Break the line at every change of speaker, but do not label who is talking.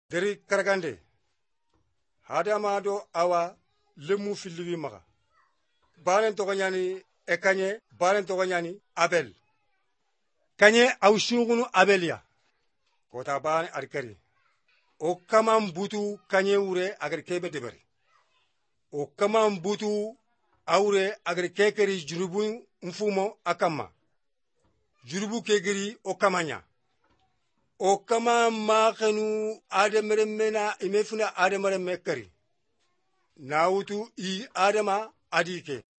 Deri karagande hadama do awa lemu filiwi maga balen to ganyani ekanye balen to ganyani abel kanye awshungunu abelia kota ban arkari o kama mbutu kanye ure agar kebe debari o kama mbutu aure agar kekeri jurubu mfumo akama jurubu kegeri o kamanya o kama makhenu adamere mena imefuna adamere mekari nautu I adama adike